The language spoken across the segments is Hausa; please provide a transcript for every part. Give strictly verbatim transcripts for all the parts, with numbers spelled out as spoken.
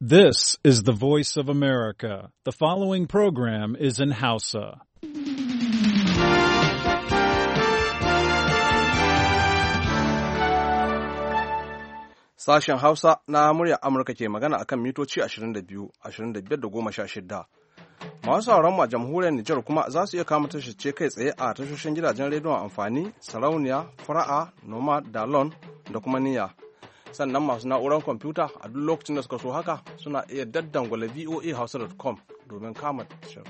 This is the voice of America. The following program is in Hausa. Sashen Hausa na muryar Amurka ke magana akan mitoci ashirin da biyu, ashirin da biyar da goma sha shida. Masu sauran mu a jamhuriyar Nijar kuma za su iya kama tashoshin kai tsaye a tashoshin gidajen rediyon amfani, sarauniya, fara'a, noma, dalon da kuma niyya. Sannan masu na'urar kwamfuta a duk lokacin da suka so haka suna iya daddangwala v o a hausa dot com domin kama tashar.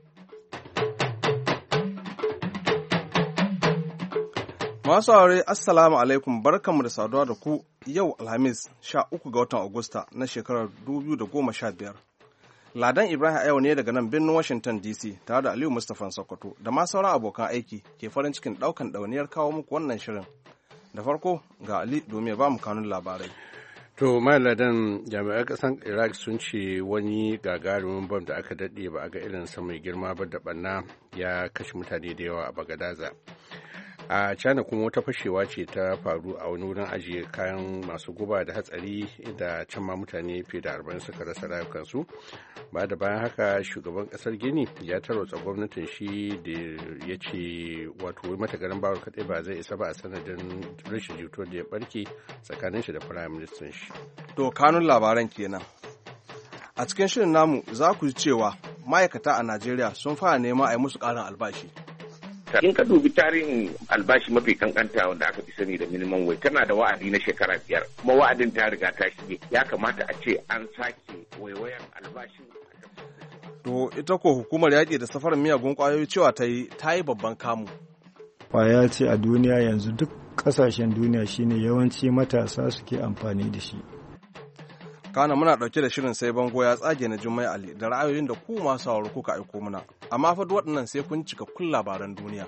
Masu aure assalamu alaikum, barkanmu da saduwa da ku yau Alhamis sha uku ga watan Agusta na shekarar dubu biyu da goma sha biyar. Ladan Ibrahim yau ne daga nan birnin Washington D C tare da Aliyu Mustapha Sokoto da ma sauran abokan aiki ke farin cikin daukan ɗauniyar kawo muku wannan shirin. Da farko ga Ali domin ya ba mu kanun labarai. To, Ladan, jami'an ƙasar Iraq sun ce wani gagarumin bam da aka daɗe ba a ga irinsa mai girma ba da ɓanna ya kashe mutane da yawa a Bagadaza. A China kuma wata fashewa ce ta faru a wani wurin ajiye kayan masu guba da hatsari da can ma mutane fiye da arba'in suka rasa rayukansu. Ba da bayan haka shugaban kasar Gini ya tarwatsa gwamnatin shi da ya ce wato wai mata garin bawar kaɗai ba zai isa ba a sanadin rashin jituwar da ya barke tsakanin shi da firayim ministan shi. To kanun labaran kenan. A cikin shirin namu za ku ji cewa ma'aikata a Najeriya sun fara nema a yi musu ƙarin albashi. In ka dubi tarihin albashi mafi kankanta wanda aka fi sani da minimum wage tana da wa'adi na shekara biyar kuma wa'adin ta riga ta shige, ya kamata a ce an sake waiwayan albashin. To ita ko hukumar yaƙi da safarar miyagun ƙwayoyi cewa ta yi ta yi babban kamu. Ƙwaya ce a duniya yanzu duk ƙasashen duniya shine yawanci matasa suke amfani da shi. Kana muna ɗauke da shirin sai bango ya tsage na Jummai Ali da ra'ayoyin da ku masu sauraro kuka aiko muna. Amma fa duk waɗannan sai kun cika kun labaran duniya.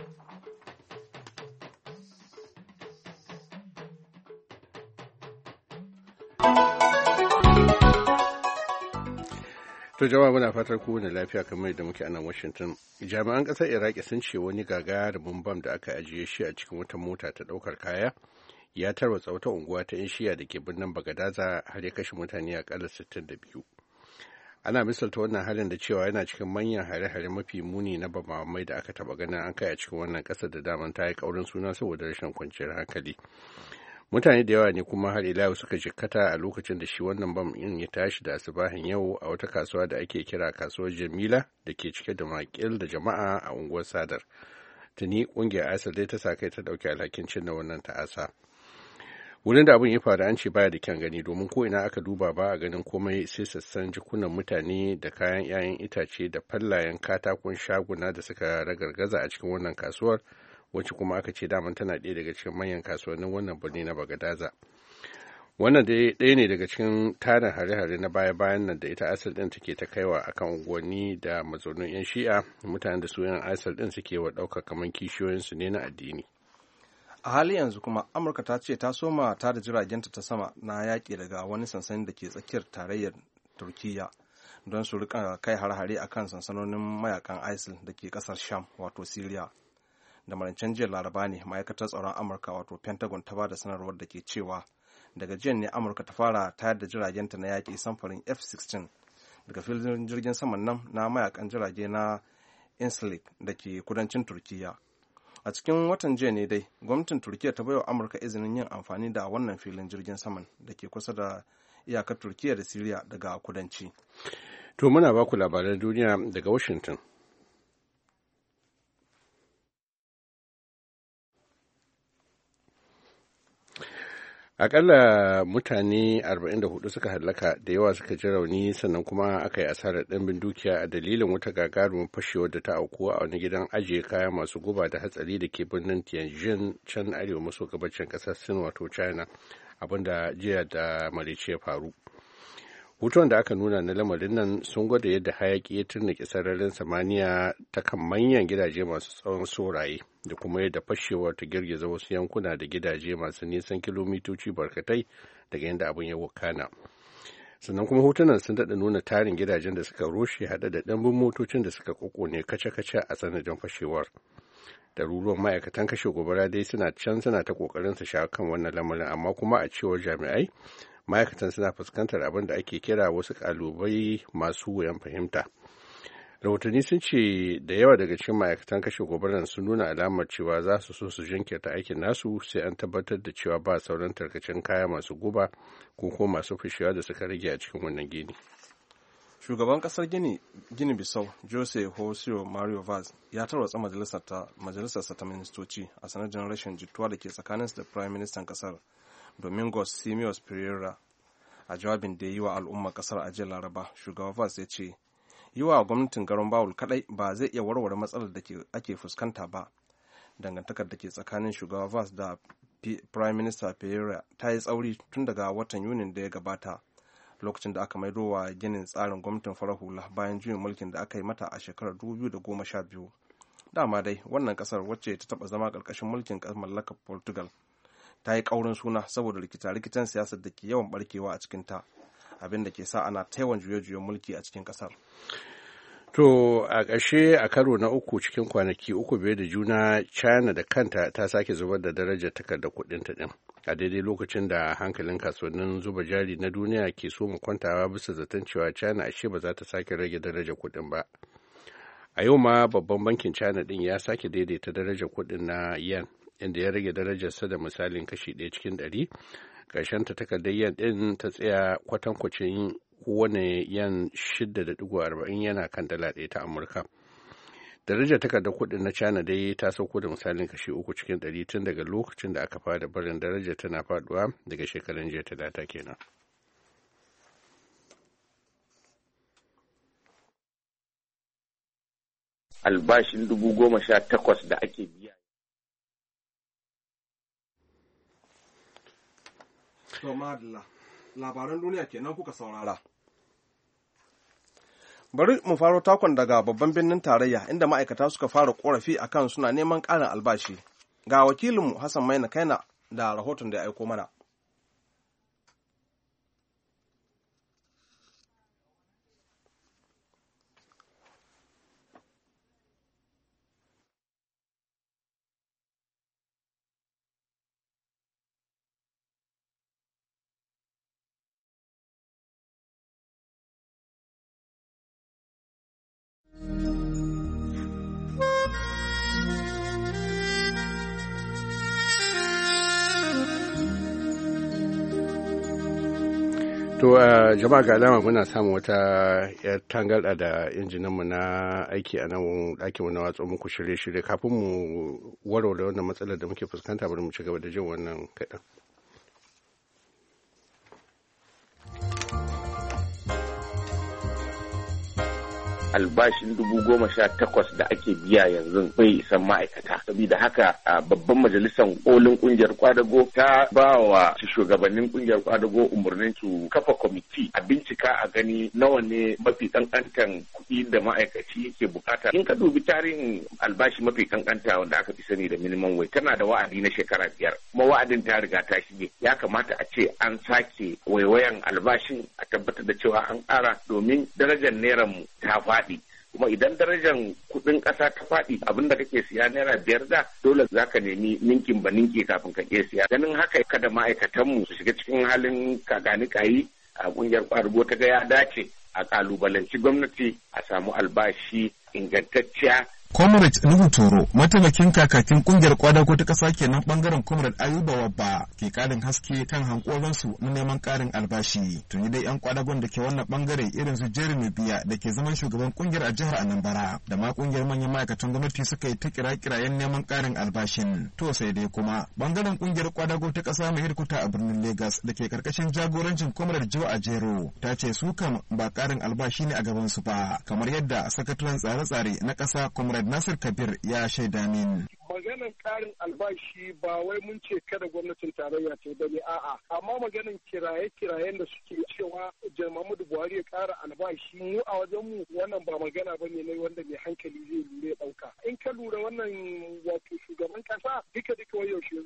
To jama'a muna fatar kowane lafiya kamar yadda muke a nan Washington. Jami'an ƙasar Iraki sun ce wani gagarumin bam da aka ajiye shi a cikin wata mota ta ɗaukar kaya ya tarwatsa wata unguwa ta 'yan shiya da ke birnin Bagadaza har ya kashe mutane akalla sittin da biyu. Ana misalta wannan halin da cewa yana cikin manyan hare-hare mafi muni na bamamai da aka taba ganin an kai a cikin wannan ƙasar da daman ta yi ƙaurin suna saboda rashin kwanciyar hankali. Mutane da yawa ne kuma har ila suka jikkata a lokacin da shi wannan bam in ya tashi da asubahin yau a wata kasuwa da ake kira kasuwar Jamila da ke cike da makil da jama'a a unguwar Sadar. Tuni ƙungiyar ISIL dai ta sa kai ta ɗauki alhakin cinna wannan ta'asa. Wurin da abin ya faru an ce baya da kyan gani domin ko ina aka duba ba a ganin komai sai sassan jikunan mutane da kayan 'ya'yan itace da fallayen katakon shaguna da suka ragargaza a cikin wannan kasuwar, wacce kuma aka ce daman tana ɗaya daga cikin manyan kasuwannin wannan birni na Bagadaza. Wannan dai ɗaya ne daga cikin tarin hare-hare na baya-bayan nan da ita ISIL ɗin take ta kaiwa akan unguwanni da mazaunin 'yan shi'a, mutanen da su 'yan ISIL ɗin suke wa ɗaukar kamar kishiyoyinsu ne na addini. A hali yanzu kuma Amurka ta ce ta soma ta da jiragenta ta sama na yaƙi daga wani sansanin da ke tsakiyar tarayyar Turkiyya don su rika kai har-hare a kan sansanonin mayakan ISIL da ke ƙasar Sham wato Syria. Da marancen jiya Laraba ne ma'aikatar tsaron Amurka wato Pentagon ta ba da sanarwar da ke cewa daga jiya ne Amurka ta fara tayar da jiragenta na yaƙi samfurin F sixteen daga filin jirgin saman nan na mayakan jirage na Incirlik da ke kudancin Turkiyya. A cikin watan jiya ne dai gwamnatin Turkiyya ta baiwa Amurka izinin yin amfani da wannan filin jirgin saman da ke kusa da iyakar Turkiyya da Siriya daga kudanci. To muna baku labaran duniya daga Washington. Akalla mutane arba'in da hudu suka hallaka da yawa suka ji rauni sannan kuma aka yi asarar ɗimbin dukiya a dalilin wata gagarumin fashewar da ta auku a wani gidan ajiye kaya masu guba da hatsari da ke birnin Tianjin can arewa maso gabacin ƙasar Sin wato China, abinda jiya da marice ya faru. Hoton da aka nuna na lamarin nan sun gwada yadda hayaki ya turnike sararin samaniya ta kan manyan gidaje masu tsawon soraye da kuma yadda fashewar ta girgiza wasu yankuna da gidaje masu nisan kilomitoci barkatai daga yadda abin ya wakana. Sannan kuma hotunan sun daɗa nuna tarin gidajen da suka rushe haɗe da ɗanbin motocin da suka ƙoƙone kace-kace a sanadin fashewar. Ɗaruruwan ma'aikatan kashe gobara dai suna can suna ta ƙoƙarin su shawo kan wannan lamarin, amma kuma a cewar jami'ai ma'aikatan suna fuskantar abin da ake kira wasu ƙalubai masu wuyan fahimta. Rahotanni sun ce da yawa daga cikin ma'aikatan kashe gobarar sun nuna alamar cewa za su so su jinkirta aikin nasu sai an tabbatar da cewa ba sauran tarkacen kaya masu guba ko kuma masu fashewa da suka rage a cikin wannan gini. Shugaban kasar Gini, Gini Bissau, Jose Horsio Mario Vaz, ya tarwatsa majalisarsa ta ministoci a sanadin rashin jituwa da ke tsakaninsu da Prime Minister kasar Domingos Simios Pereira. A jawabin da ya yi wa al'ummar kasar a jiya Laraba, shugaba Vaz ya ce, yi wa gwamnatin garin Bawul kadai ba zai iya warware matsalar da ake fuskanta ba. Dangantakar da ke tsakanin shugaba Vaz da Prime Minister Pereira ta yi tsauri tun daga watan Yunin da ya gabata, lokacin da aka maido wa ginin tsarin gwamnatin farar hula bayan juyin mulkin da aka yi mata a shekarar dubu biyu da goma sha biyu. Dama dai wannan kasar wacce ta taba zama karkashin mulkin mallakar Portugal ta yi kaurin suna saboda rikita-rikitan siyasar da ke yawan barkewa a cikinta, abin da ke sa ana taiwan juye-juyen mulki a cikin kasar. To a ƙarshe a karo na uku cikin kwanaki uku biyu da juna, China da kanta ta sake zubar da darajar takardar kuɗin ta ɗin. A daidai lokacin da hankalin kasuwannin zuba jari na duniya ke so mu kwantawa bisa zaton cewa China ashe ba za ta sake rage darajar kuɗin ba. A yau ma babban bankin China ɗin ya sake daidaita darajar kuɗin na yen, inda ya rage darajarsa da misalin kashi ɗaya cikin ɗari. Ƙarshenta takardar yen ɗin ta tsaya kwatankwacin kowane yan shida da digo arba'in yana kan dala ɗaya ta Amurka. Darajar takardar kuɗin na China dai ta sauko da misalin kashi uku cikin ɗari tun daga lokacin da aka fara barin darajar tana faduwa daga shekarun jiya talata kenan. Albashin dubu goma sha takwas da ake biya. To madalla, labaran duniya kenan kuka saurara. Bari mu faro takon daga babban birnin tarayya inda ma'aikata suka fara korafi akan suna neman ƙarin albashi. Ga wakilinmu Hassan Maina Kaina da rahoton da ya aiko mana. To uh, jama'a ga alama muna samun wata yar tangarɗa da injinanmu na aiki a nan ɗakinmu na watsa muku shirye-shirye. Kafin mu warware wannan matsalar da muke fuskanta, bari mu ci gaba da jin wannan kaɗan. Albashin dubu goma sha takwas da ake biya yanzu bai isan ma'aikata. Saboda haka a babban majalisar kolin kungiyar kwadago ta ba wa shugabannin kungiyar kwadago umarnin su kafa kwamiti a bincika a gani nawa ne mafi kankantan kuɗi da ma'aikaci ke bukata. In ka dubi tarihin albashi mafi kankanta wanda aka fi sani da minimum wage tana da wa'adi na shekara biyar, kuma wa'adin ta riga ta shige. Ya kamata a ce an sake waiwayan albashin a tabbatar da cewa an ƙara domin darajar naira mu ta faɗi. Kuma idan darajar kuɗin ƙasa ta faɗi abinda kake siya naira biyar da dole za ka nemi ninkin ba ninki kafin ka iya siya. Ganin haka kada ma'aikatanmu su shiga cikin halin kagani kayi a ƙungiyar ƙwadago ta ga ya dace a ƙalubalanci gwamnati a samu albashi ingantacciya. Comrade Nuhu Toro, mataimakin kakakin kungiyar kwadago ta ƙasa kenan bangaren Comrade Ayuba Wabba ke ƙarin haske kan hankoransu na neman ƙarin albashi. Tuni dai 'yan kwadagon da ke wannan bangare irin su Jeremy Biya da ke zaman shugaban kungiyar a jihar Anambra da ma kungiyar manyan ma'aikatan gwamnati suka yi ta kira-kirayen neman ƙarin albashin. To sai dai kuma bangaren kungiyar kwadago ta ƙasa mai hirkuta a birnin Lagos da ke karkashin jagorancin Comrade Joe Ajero ta ce su kam ba ƙarin albashi ne a gaban su ba, kamar yadda sakataren tsare-tsare na ƙasa Comrade Nasir Kabir ya shaida min. Maganar karin albashi ba wai mun ce kada gwamnatin tarayya ta bane a'a, amma maganar kiraye-kirayen da suke cewa Muhammadu Buhari ya kara albashi mu a wajen mu wannan ba magana bane ne wanda mai hankali zai lura dauka. In ka lura wannan wato shugaban kasa duka duka wai yaushe zo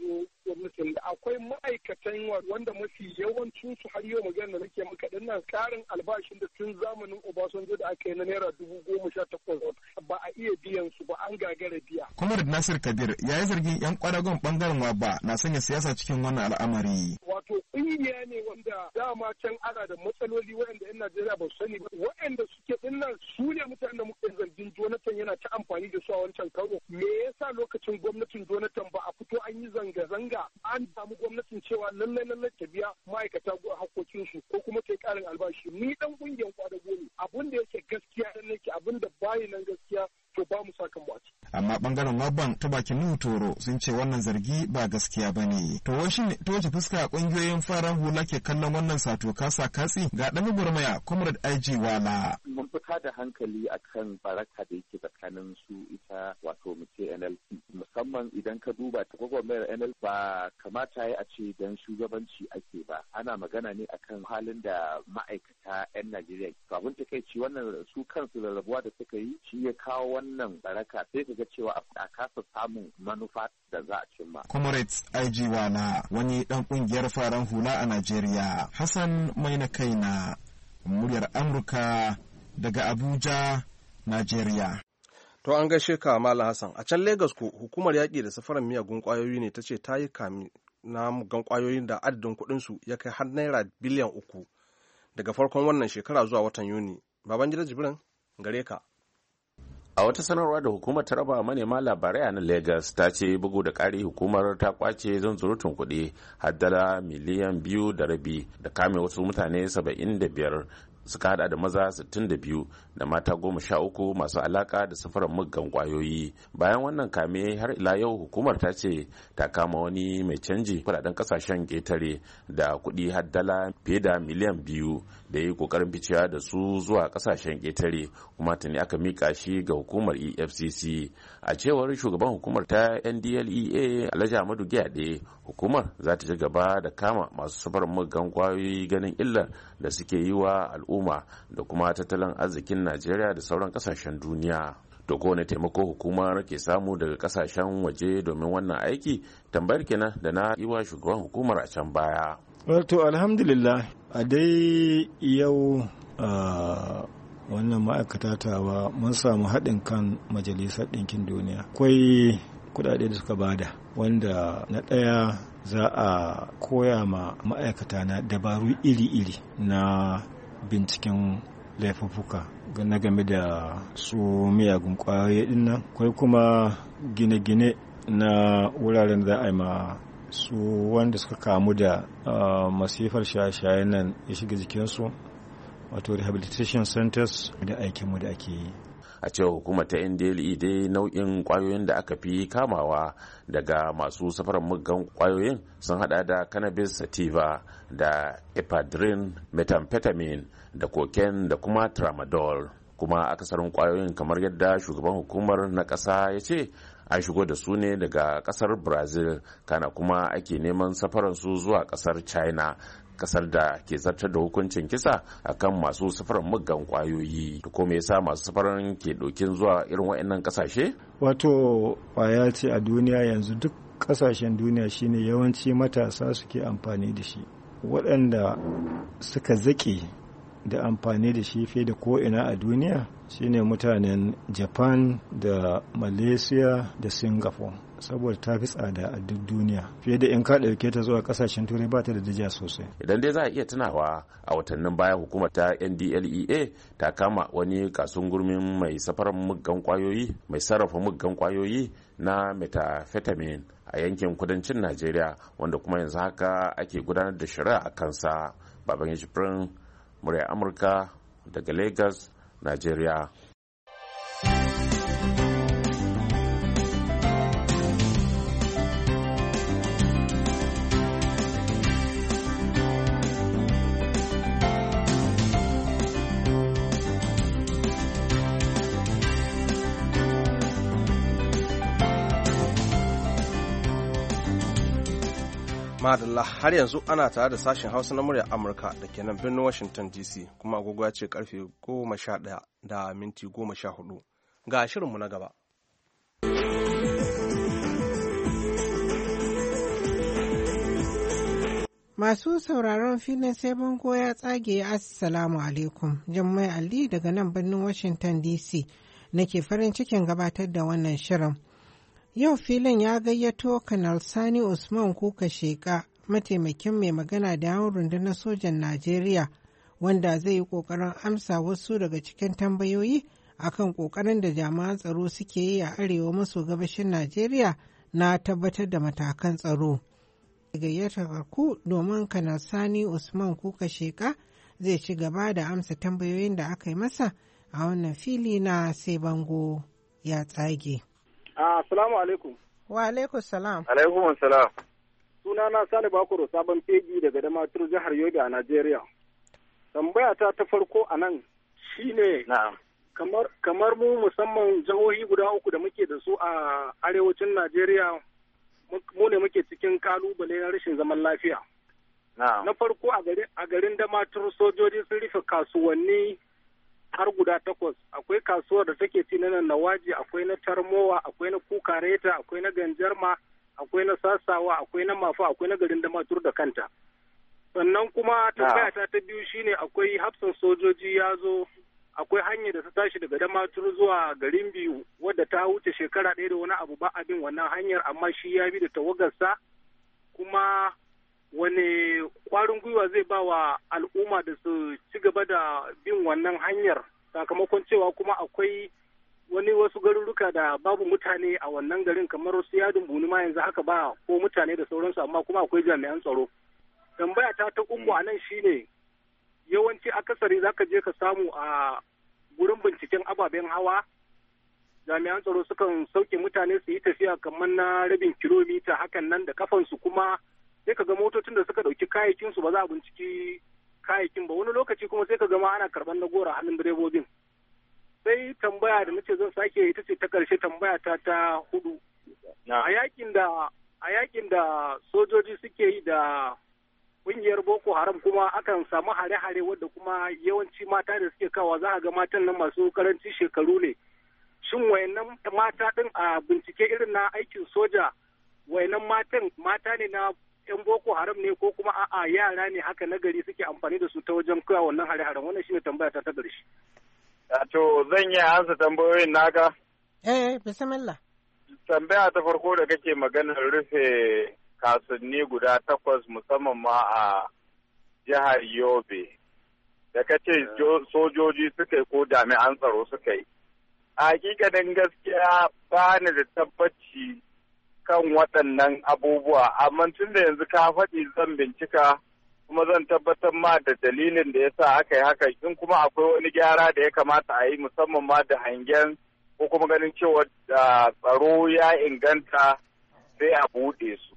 gwamnatin. Akwai ma'aikatan wanda mafi yawancin su har yau magana da nake maka din nan karin albashin da tun zamanin Obasanjo da aka yi na naira dubu goma sha takwas ba a iya biyan su ba, an gagara biya. Comrade Nasir Kabir ya yi zargin 'yan kwadagon bangaren Wabba na sanya siyasa cikin wannan al'amari. Wato ƙungiya ne wanda dama can ana da matsaloli waɗanda 'yan Najeriya ba su sani ba. Waɗanda suke ɗin nan su ne mutanen da muke zargin Jonathan yana ta amfani da su a wancan karo. Me yasa lokacin gwamnatin Jonathan ba a fito an yi zanga-zanga an samu gwamnatin cewa lallai lallai ta biya ma'aikata hakokinsu ko kuma ta yi ƙarin albashi. Ni ɗan ƙungiyar kwadago ne. Abin da yake gaskiya nan yake abin da bayi nan gaskiya to ba mu saka mu a ciki. Amma bangaren Wabban ta bakin Nuhu Toro sun ce wannan zargi ba gaskiya ba ne. To washin ta wace fuska kungiyoyin farar hula ke kallon wannan sato kasa katsi ga ɗan gurmaya Comrade I G Wala. Mun fita da hankali akan baraka da yake tsakanin su ita wato mu ce N L C musamman idan ka duba ta gwagwarmayar N L C ba kamata ya a ce dan shugabanci ake ba. Ana magana ne akan halin da ma'aikata 'yan Najeriya. To abin takeici wannan su kansu rarrabuwa da suka yi shi ya kawo wannan baraka sai ka ga cewa a kasa samun manufa da za a cimma. Comrades I G Wala wani dan kungiyar faran hula a Najeriya. Hassan Maina Kaina, muryar Amurka daga Abuja, Najeriya. To an gaishe ka Malam Hassan. A can Lagos ko hukumar yaƙi da safaran miyagun ƙwayoyi ne ta ce ta yi kami na mugan ƙwayoyin da adadin kuɗinsu ya kai har naira biliyan uku daga farkon wannan shekara zuwa watan Yuni. Babangida Jibrin gare ka. A wata sanarwa da hukumar ta raba manema labarai a nan Lagos ta ce bugu da ƙari hukumar ta kwace zanzurutun kuɗi har dala miliyan biyu da rabi da kame wasu mutane saba'in da biyar suka hada da maza sittin da biyu da mata goma sha uku masu alaka da safarar muggan kwayoyi. Bayan wannan kame har ila yau hukumar ta ce ta kama wani mai canji kudaden kasashen ketare da kuɗi har dala fiye da miliyan biyu da ya yi kokarin ficewa da su zuwa kasashen ketare kuma tuni aka mika shi ga hukumar E F C C. A cewar shugaban hukumar ta N D L E A Alhaji Ahmadu Giyade, hukumar za ta ci gaba da kama masu safarar muggan kwayoyi ganin illar da suke yi wa al'umma da kuma tattalin arzikin Najeriya da sauran kasashen duniya. To kowane taimako hukumar ke samu daga kasashen waje domin wannan aiki, tambayar kenan da na yi wa shugaban hukumar a can baya. Wato alhamdulillah a dai yau wannan ma'aikata tawa mun samu haɗin kan majalisar ɗinkin duniya. Akwai kuɗaɗe da suka bada wanda na ɗaya za a koya ma ma'aikata na dabaru iri-iri na binciken laifuffuka na game da su miyagun kwayoyi din nan. Akwai kuma gine-gine na wuraren da za a yi ma su wanda suka kamu da masifar shaye-shaye nan ya shiga jikinsu, wato rehabilitation centers da aikinmu da ake yi. A cewa hukumar ta N D L E dai nau'in kwayoyin da aka fi kamawa daga masu safarar muggan kwayoyin sun hada da cannabis sativa da ephedrine, methamphetamine da cocaine da kuma tramadol. Kuma akasarin kwayoyin kamar yadda shugaban hukumar na ƙasa ya ce an shigo da su ne daga ƙasar Brazil, kana kuma ake neman safararsu zuwa ƙasar China, kasar da ke zartar da hukuncin kisa akan masu safarar muggan kwayoyi. Ko me yasa masu safarar ke dokin zuwa irin waɗannan kasashe? Wato kwaya ce a duniya yanzu, duk kasashen duniya shine yawanci matasa suke amfani da shi, waɗanda suka zaƙe da amfani da shi fiye da ko'ina a duniya shine mutanen Japan da Malaysia da Singapore, saboda ta fi tsada a duk duniya fiye da in ka ɗauke ta zuwa ƙasashen turai ba ta da daraja sosai. Idan dai za a iya tunawa a watannin baya hukumar ta N D L E A ta kama wani kasun gurmin mai safarar muggan kwayoyi mai sarrafa muggan kwayoyi na methamphetamine a yankin kudancin Najeriya, wanda kuma yanzu haka ake gudanar da shari'a a kansa. Baban Yajibirin, murya Amurka daga Lagos, Najeriya. Madalla, har yanzu ana tare da sashen Hausa na muryar Amurka da ke nan birnin Washington D C, kuma agogo ya ce karfe goma sha ɗaya da minti goma sha hudu. Ga shirinmu na gaba. Masu sauraron filin sai bango ya tsage Assalamu alaikum. Jummai Ali daga nan birnin Washington D C nake farin cikin gabatar da wannan shirin. Yau filin ya gayyato Kanal Sani Usman Kuka Sheka, mataimakin mai magana da yawon rundunar sojan Najeriya, wanda zai yi ƙoƙarin amsa wasu daga cikin tambayoyi akan ƙoƙarin da jami'an tsaro suke yi a arewa maso gabashin Najeriya na tabbatar da matakan tsaro. Gayyatar ku domin Kanal Sani Usman Kuka Sheka zai ci gaba da amsa tambayoyin da aka yi masa a wannan fili na sai bango ya tsage. Assalamu alaikum. Wa alaikum salam. Alaikum salam. Sunana Sani Bakuro sabon fegi daga Damaturu jihar Yobe a Najeriya. Tambaya ta ta farko a nan shine kamar kamar mu musamman jihohi guda uku da muke da su a arewacin Najeriya mu ne muke cikin kalubale na rashin zaman lafiya. Na farko a garin Damaturu sojoji sun rufe kasuwanni har guda takwas. Akwai kasuwar da take ci na nan Nawaji, akwai na Tarmowa, akwai na Kukareta, akwai na Ganjarma, akwai na Sasawa, akwai na Mafa, akwai na garin Damaturu da kanta. Sannan kuma tambaya ta ta biyu shine akwai hafsan sojoji ya zo, akwai hanyar da ta tashi daga Damaturu zuwa garin Biyu wadda ta wuce shekara ɗaya da wani abu ba abin wannan hanyar, amma shi ya bi da tawagarsa. Kuma wane kwarin gwiwa zai ba wa al'umma da su ci gaba da bin wannan hanyar, sakamakon cewa kuma akwai wani wasu garuruka da babu mutane a wannan garin kamar su yadin bunuma yanzu haka ba ko mutane da sauransu, amma kuma akwai jami'an tsaro. Tambaya ta ta uku a nan shine yawanci akasari zaka je ka samu a gurin binciken ababen hawa jami'an tsaro sukan sauke mutane su yi tafiya kamar na rabin kilomita hakan nan da kafansu, kuma sai ka ga motocin da suka ɗauki kayayyakin su ba za a binciki kayayyakin ba, wani lokaci kuma sai ka ga ma ana karɓar na gora hannun direbobin. Sai tambaya da nace zan sake ita ce ta ƙarshe, tambaya ta ta hudu. A yakin da a yakin da sojoji suke yi da ƙungiyar Boko Haram kuma akan samu hare-hare wadda kuma yawanci mata da suke kawa za a ga matan nan masu karanci shekaru ne. Shin wayannan mata din a bincike irin na aikin soja, wayannan matan mata ne na yan Boko Haram ne ko kuma a'a yara ne haka na gari suke amfani da su ta wajen kawo wannan hare-haren? Wannan shine tambaya ta ta ƙarshe. To zan yi ansa tambayoyin naka? Eh, bismillah. Tambaya ta farko da kake maganar rufe kasuwanni guda takwas musamman ma a jihar Yobe, da kace sojoji suka yi ko jami'an tsaro suka yi. A hakikanin gaskiya ba ni da tabbaci kan waɗannan abubuwa, amma tun da yanzu ka faɗi zan bincika kuma zan tabbatar ma da dalilin da ya sa aka yi haka, in kuma akwai wani gyara da ya kamata a yi musamman ma da hangen ko kuma ganin cewa tsaro ya inganta sai a buɗe su.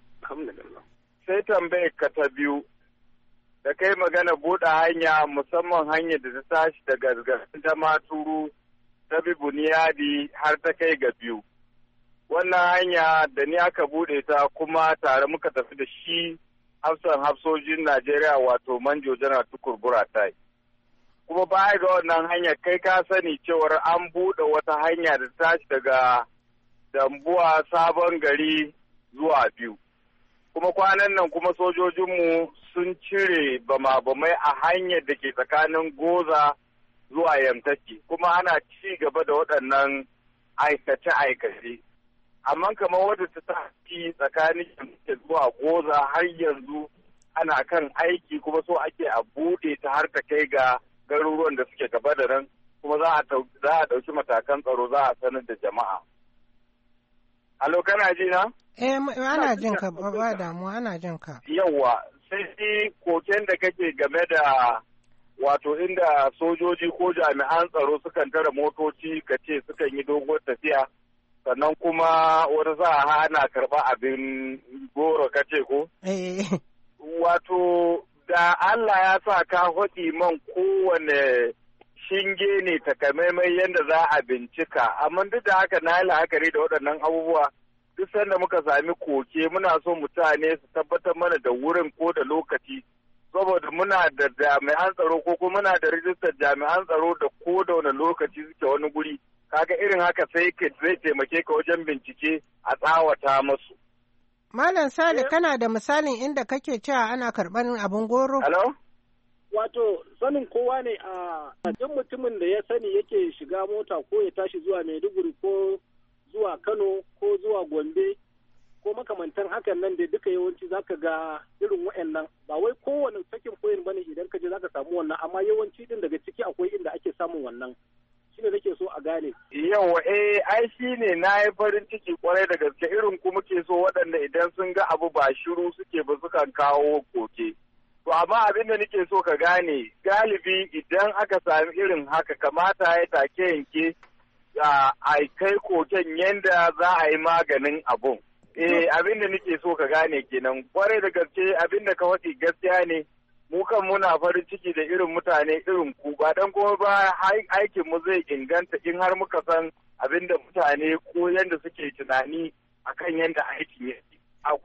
Sai tambayar ka ta biyu da kai magana buɗe hanya musamman hanyar da ta tashi daga garin Damaturu ta bi Buniyadi har ta kai ga Biyu. Wannan hanya da ni aka buɗe ta kuma tare muka tafi da shi hafsan hafsojin Najeriya wato Manjo Janar Tukur Buratai. Kuma baya ga wannan hanya kai ka sani cewar an buɗe wata hanya da ta tashi daga Dambuwa Sabon Gari zuwa Biyu. Kuma kwanan nan kuma sojojinmu sun cire bama-bamai a hanyar da ke tsakanin Goza zuwa Yamtaki, kuma ana ci gaba da waɗannan aikace-aikace. Amma kamar wadda ta tafi tsakanin Yamtaki zuwa Goza har yanzu ana kan aiki, kuma so ake a buɗe ta har ta kai ga garuruwan da suke gaba da nan, kuma za a ɗauki matakan tsaro za a sanar da jama'a. Alo, kana ji na? Eh, ana jin ka, ba damuwa, ana jin ka. Yawwa, sai shi koken da kake game da wato inda sojoji ko jami'an tsaro sukan tara motoci ka ce sukan yi doguwar tafiya, sannan kuma wata za a hana karɓa abin goro ka ce ko? Eh. Wato, da Allah ya sa ka faɗi man kowane shinge ne takamaimai yadda za a bincika, amma duk da haka na yi la'akari da waɗannan abubuwa. Duk sanda muka sami koke muna so mutane su tabbatar mana da wurin ko da lokaci, saboda muna da jami'an tsaro ko kuma muna da rijistar jami'an tsaro da ko da wani lokaci suke wani guri, kaga irin haka sai zai taimake ka wajen bincike a tsawata masu. Malam Sale kana da misalin inda kake cewa ana karɓar abin goro? Hello? Wato sanin kowa ne a duk mutumin da ya sani yake shiga mota ko ya tashi zuwa Maiduguri ko zuwa Kano ko zuwa Gombe ko makamantan hakan nan da duka yawanci zaka ga irin wayannan ba wai kowane sakin koyin bane idan ka je zaka samu wannan amma yawanci din daga ciki akwai inda ake samun wannan shine nake so a gane. Yawa eh ai shine na yi farin ciki kwarai da gaske irin ku muke so waɗanda idan sun ga abu ba shiru suke ba sukan kawo koke. To amma abin da nake so ka gane galibi idan aka sami irin haka kamata ya take yanke a kai koken yanda za a yi maganin abun. Eh abin da nake so ka gane kenan kwarai da gaske abin da ka faɗi gaskiya ne mu kan muna farin ciki da irin mutane irin ku ba dan kuma ba aikin mu zai inganta in har muka san abin da mutane ko yanda suke tunani akan yanda aikin yake.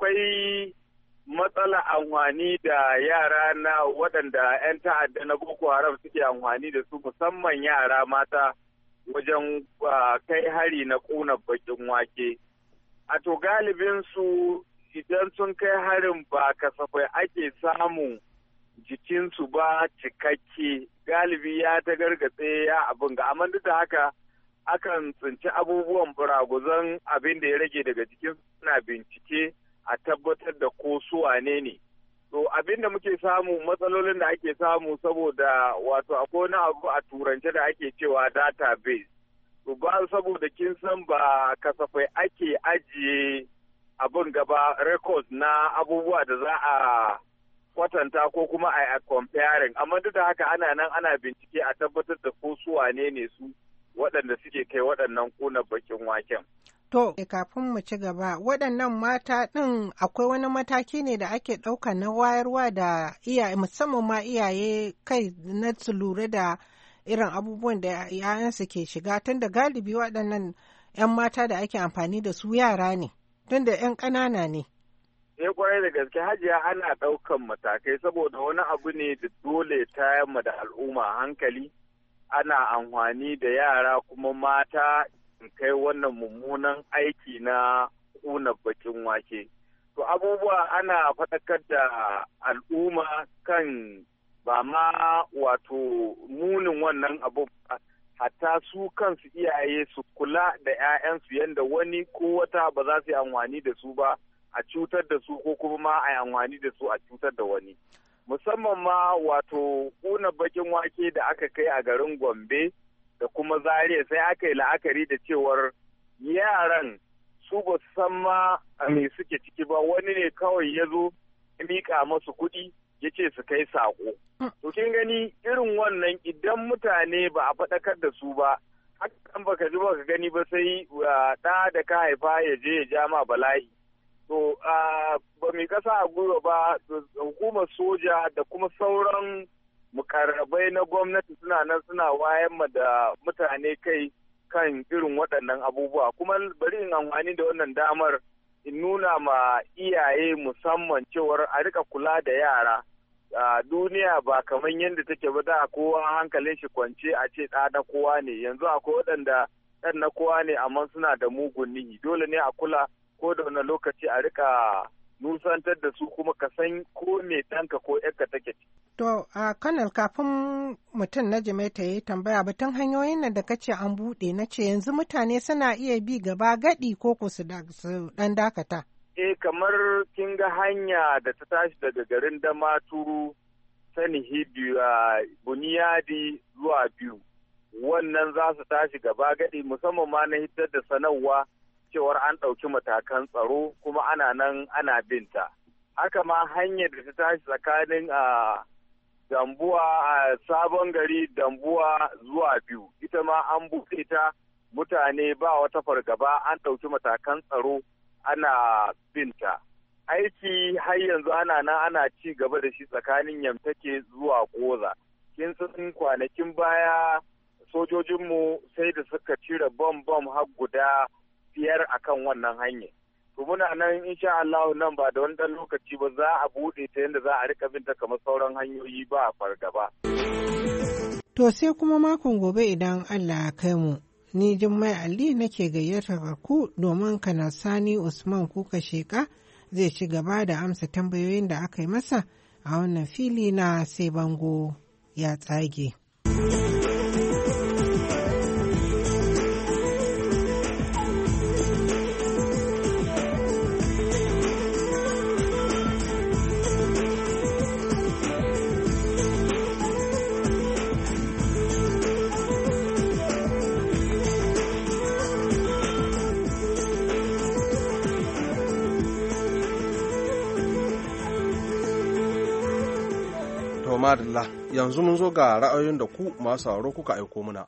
Akwai matsala amfani da yara na waɗanda 'yan ta'adda na Boko Haram suke amfani da su musamman yara mata wajen kai hari na ƙuna bakin wake. A to galibin su idan sun kai harin ba kasafai ake samun jikinsu ba cikakke galibi ya ta gargatse ya abin ga amma duk da haka akan tsinci abubuwan buraguzan abin da ya rage daga jikin suna bincike a tabbatar da ko su wane ne. To abin da muke samu matsalolin da ake samu saboda wato akwai wani abu a turance da ake cewa database. To ba saboda kin san ba kasafai ake ajiye abin gaba records na abubuwa da za a kwatanta ko kuma a comparing amma duk da haka ana nan ana bincike a tabbatar da ko su wane ne su waɗanda suke kai waɗannan kuna bakin waken. To, kafin mu ci gaba, waɗannan mata ɗin akwai wani mataki ne da ake ɗauka na wayarwa da iyaye, musamman ma iyaye kai na su lura da irin abubuwan da yayansu ke shiga, tun da galibi waɗannan 'yan mata da ake amfani da su yara ne, tun da 'yan ƙanana ne. Eh kwarai da gaske hajiya ana ɗaukan matakai saboda wani abu ne da dole ta yamma da al'umma hankali, ana amfani da yara kuma mata kai wannan mummunan aiki na ƙuna bakin wake. To abubuwa ana faɗakar da al'umma kan ba ma wato munin wannan abu hatta su kansu iyaye su kula da 'ya'yansu yadda wani ko wata ba za su yi amfani da su ba a cutar da su ko kuma ma a yi amfani da su a cutar da wani. Musamman ma wato ƙuna bakin wake da aka kai a garin Gombe da kuma Zaria sai aka yi la'akari da cewar yaran su ba su san ma a me suke ciki ba wani ne kawai ya zo ya miƙa masu kuɗi ya ce su kai saƙo. To kin gani irin wannan idan mutane ba a faɗakar da su ba hakan baka ji baka gani ba sai ɗa da ka haifa ya je ya ja ma bala'i. To ba mai ƙasa a gwiwa ba hukumar soja da kuma sauran mukarrabai na gwamnati suna nan suna wayan ma da mutane kai kan irin waɗannan abubuwa kuma bari in amfani da wannan damar in nuna ma iyaye musamman cewar a rika kula da yara duniya ba kamar yadda take ba da kowa hankalin shi kwance a ce ɗa na kowa ne yanzu akwai waɗanda ɗan na kowa ne amma suna da mugun nihi dole ne a kula ko da wani lokaci a rika nusantar da su kuma ka san ko me ɗanka ko ƴarka take. To, a kanal kafin mutum na Jamaita ya yi tambaya batun hanyoyin nan da kace an buɗe na ce yanzu mutane suna iya bi gaba gaɗi ko ku su ɗan dakata. Eh kamar kin ga hanya da ta tashi daga garin Damaturu ta Nihibi a Buniyadi zuwa biyu. Wannan za su tashi gaba gaɗi musamman ma na hitar da sanarwa cewar an ɗauki matakan tsaro kuma ana nan ana binta. Haka ma hanyar da ta tashi tsakanin a Dambuwa a sabon gari Dambuwa zuwa biyu. Ita ma an buɗe ta mutane ba wata fargaba an ɗauki matakan tsaro ana binta. Aiki har yanzu ana nan ana ci gaba da shi tsakanin Yamtake zuwa Goza. Kin san kwanakin baya sojojinmu sai da suka cire bom-bom har guda biyar akan wannan hanyar. To muna nan insha Allah nan ba da wani ɗan lokaci ba za a buɗe ta yadda za a rika binta kamar sauran hanyoyi ba a fargaba. To sai kuma makon gobe idan Allah ya kai mu. Ni Jummai Ali nake gayyatar ku domin kana Sani Usman kuka sheka zai ci gaba da amsa tambayoyin da aka yi masa a wannan fili na sai bango ya tsage. Madalla, yanzu mun zo ga ra'ayoyin da ku masu sauraro kuka aiko muna.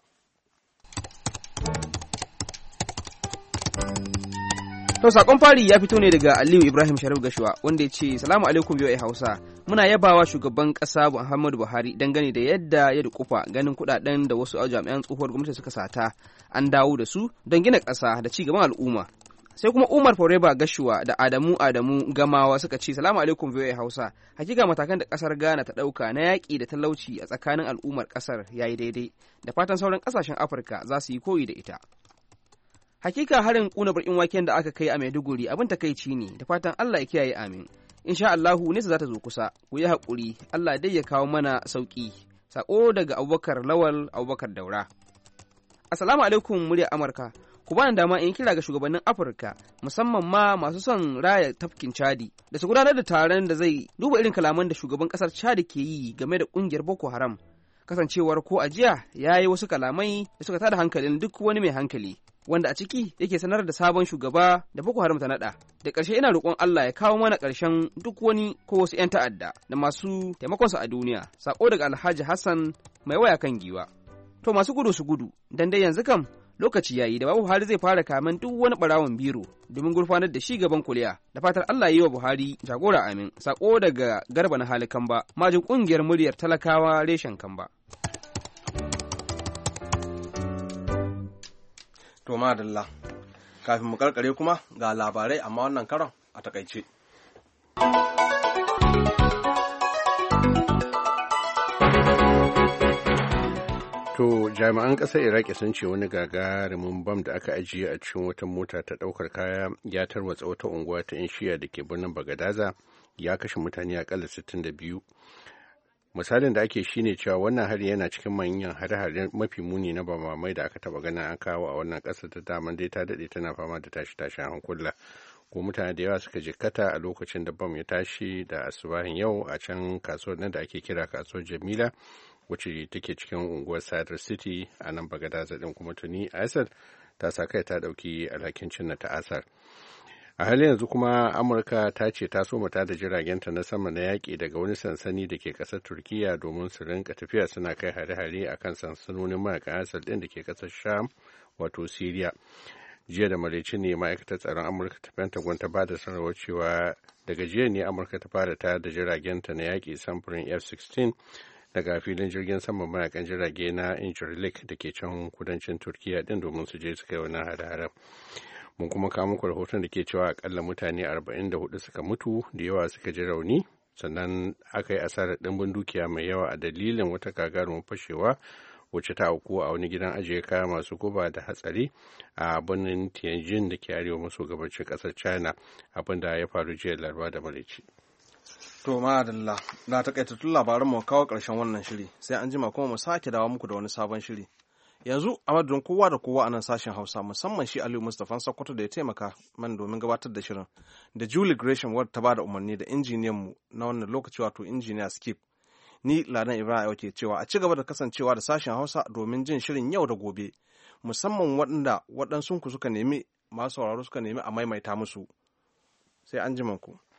To sakon fari ya fito ne daga Aliyu Ibrahim Sharif Gashuwa wanda ya ce salamu alaikum biyo Hausa. Muna yabawa shugaban kasa Muhammadu Buhari dangane da yadda ya dukufa ganin kudaden da wasu jami'an tsohuwar gwamnati suka sata an dawo da su don gina kasa da ci gaban al'umma. Sai kuma Umar Foreba Gashuwa da Adamu Adamu Gamawa suka ce salamu alaikum biyo Hausa. Hakika matakan da kasar Ghana ta dauka na yaƙi da talauci a tsakanin al'ummar kasar yayi daidai da fatan sauran kasashen Afirka za su yi koyi da ita. Hakika harin kuna bakin waken da aka kai a Maiduguri abin takeici ne da fatan Allah ya kiyaye amin. Insha Allahu nesa za ta zo kusa, ku yi haƙuri, Allah dai ya kawo mana sauƙi. Sako daga Abubakar Lawal Abubakar Daura. Assalamu alaikum muryar Amurka. Ku bani dama in kira ga shugabannin Afirka musamman ma masu son raya tafkin Chadi da su gudanar da taron da zai duba irin kalaman da shugaban kasar Chadi ke yi game da kungiyar Boko Haram. Kasancewar ko a jiya ya yi wasu kalamai da suka tada hankalin duk wani mai hankali. Wanda a ciki yake sanar da sabon shugaba da Boko Haram ta nada. Da ƙarshe ina roƙon Allah ya kawo mana ƙarshen duk wani ko wasu 'yan ta'adda da masu taimakonsa a duniya. Sako daga Alhaji Hassan mai waya kan giwa. To masu gudu su gudu, dan dai yanzu kam lokaci yayi da Babu Buhari zai fara kamen duk wani barawon biro domin gurfanar da shi gaban kuliya. Da fatar Allah ya yi wa Buhari jagora amin. Sako daga Garba na Hali Kamba, majin ƙungiyar muryar talakawa reshen Kamba. To madalla, kafin mu karkare kuma ga labarai amma wannan karon a takaice. To jami'an ƙasar Iraki sun ce wani gagarumin bam da aka ajiye a cikin wata mota ta ɗaukar kaya ya tarwatsa wata unguwa ta 'yan shiya da ke birnin Bagadaza ya kashe mutane akalla sittin da biyu. Misalin da ake shine cewa wannan hari yana cikin manyan hare-hare mafi muni na bamamai da aka taba ganin an kawo a wannan ƙasar ta daman dai ta daɗe tana fama da tashi-tashin hankula. Ko mutane da yawa suka jikkata a lokacin da bam ya tashi da asubahin yau a can kasuwar nan da ake kira kasuwar Jamila wacce take cikin unguwar Sadar City a nan Bagadaza din, kuma tuni Asad ta sa kai ta ɗauki alhakin cinna ta asar. A halin yanzu kuma Amurka ta ce ta so mata da jiragenta na sama na yaƙi daga wani sansani da ke ƙasar Turkiyya domin su rinka tafiya suna kai hare-hare a kan sansanonin mayakan Asad ɗin da ke ƙasar Sham wato Syria. Jiya da maraice ne ma'aikatar tsaron Amurka ta Pentagon ta ba da sanarwar cewa daga jiya ne Amurka ta fara tayar da jiragenta na yaƙi samfurin F sixteen daga filin jirgin saman mayakan jirage na Incirlik da ke can kudancin Turkiyya ɗin domin su je su kai wani hare-haren. Mun kuma kawo muku rahoton da ke cewa akalla mutane arba'in da hudu suka mutu da yawa suka ji rauni, sannan aka yi asarar ɗimbin dukiya mai yawa a dalilin wata gagarumin fashewa wacce ta auku a wani gidan ajiye kaya masu guba da hatsari a birnin Tianjin da ke arewa maso gabacin ƙasar China, abin da ya faru jiya Laraba da Maraice. To madalla, da takaitattun labaran mu kawo ƙarshen wannan shiri, sai an jima kuma mu sake dawo muku da wani sabon shiri. Yanzu a madadin kowa da kowa a nan sashen Hausa, musamman shi Aliyu Mustapha Sokoto da ya taimaka man domin gabatar da shirin, da Julie Gresham wadda ta bada umarni da injiniyan mu na wannan lokaci wato injiniya Skip. Ni Ladan Ibrahim ke cewa a ci gaba da kasancewa da sashen Hausa domin jin shirin yau da gobe, musamman waɗanda waɗansunku suka nemi masu sauraro suka nemi a maimaita musu. Sai an ku.